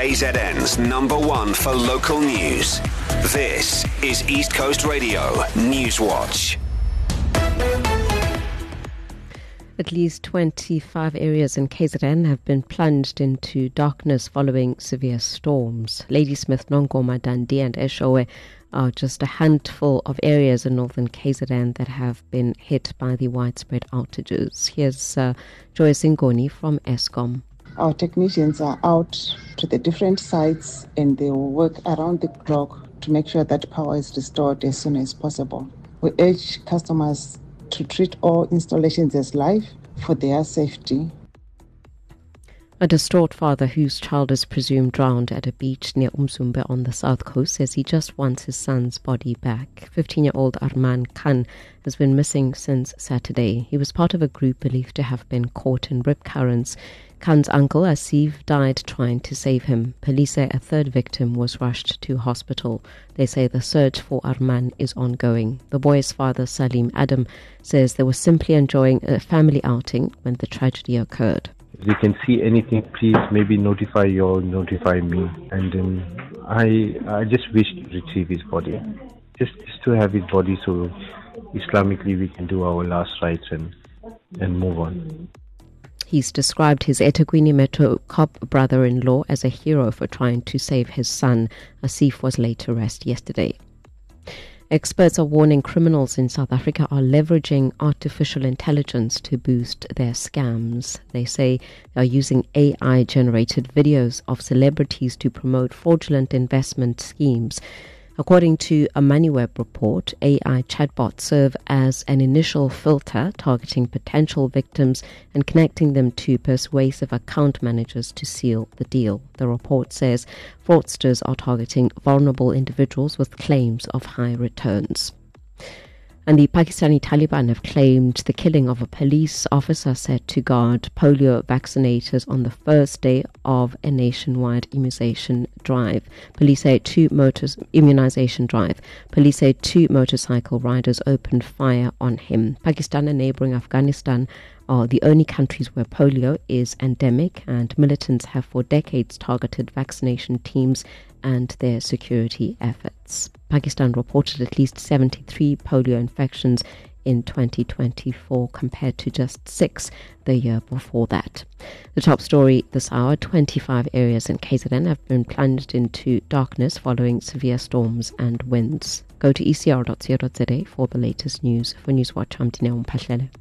KZN's #1 for local news. This is East Coast Radio News Watch. At least 25 areas in KZN have been plunged into darkness following severe storms. Ladysmith, Nongoma, Dundee and Eshowe are just a handful of areas in northern KZN that have been hit by the widespread outages. Here's Joyce Ngoni from Eskom. Our technicians are out to the different sites and they will work around the clock to make sure that power is restored as soon as possible. We urge customers to treat all installations as live for their safety. A distraught father whose child is presumed drowned at a beach near Umzumbe on the south coast says he just wants his son's body back. 15-year-old Arman Khan has been missing since Saturday. He was part of a group believed to have been caught in rip currents. Khan's uncle Asif died trying to save him. Police say a third victim was rushed to hospital. They say the search for Arman is ongoing. The boy's father, Salim Adam, says they were simply enjoying a family outing when the tragedy occurred. If you can see anything, please maybe notify you or notify me. And I just wish to retrieve his body. Just to have his body so Islamically we can do our last rites and move on. He's described his eThekwini Metro cop brother-in-law as a hero for trying to save his son. Asif was laid to rest yesterday. Experts are warning criminals in South Africa are leveraging artificial intelligence to boost their scams. They say they are using AI-generated videos of celebrities to promote fraudulent investment schemes. According to a MoneyWeb report, AI chatbots serve as an initial filter targeting potential victims and connecting them to persuasive account managers to seal the deal. The report says fraudsters are targeting vulnerable individuals with claims of high returns. And the Pakistani Taliban have claimed the killing of a police officer set to guard polio vaccinators on the first day of a nationwide immunization drive. Police say two motorcycle riders opened fire on him. Pakistan and neighboring Afghanistan are the only countries where polio is endemic, and militants have for decades targeted vaccination teams and their security efforts. Pakistan reported at least 73 polio infections in 2024 compared to just 6 the year before that. The top story this hour: 25 areas in KZN have been plunged into darkness following severe storms and winds. Go to ecr.co.za for the latest news. For Newswatch, I'm Dineo Mphahlele.